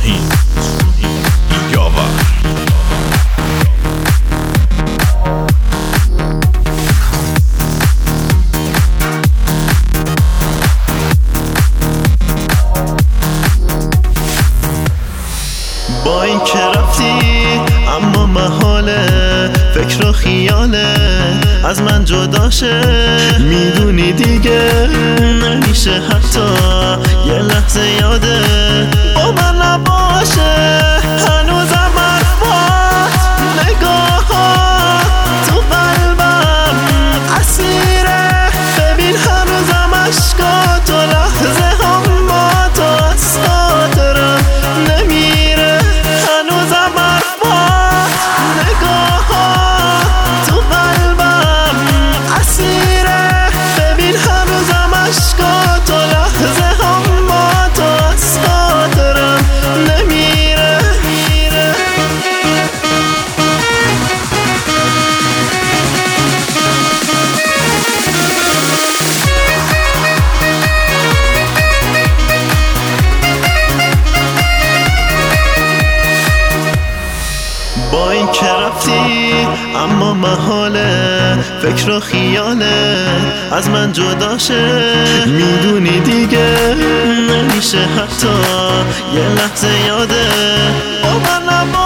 یاور با این که رفتی اما محاله، فکر و خیاله از من جدا شه. میدونی دیگه نمیشه حتی یه لحظه یاده با من نباشه. هنوزم حرفات نگاهات تو قلبم اسیره. ببین هنوزم عشقات و لحظه هم با تو از خاطرم نمیره. هنوزم حرفات نگاهات تو قلبم اسیره. ببین هنوزم عشقات و لحظه هم با تو از خاطرم نمیره. با این که رفتی اما محاله، فکر و خیاله از من جدا شه. میدونی دیگه نمیشه حتی یه لحظه یاده با من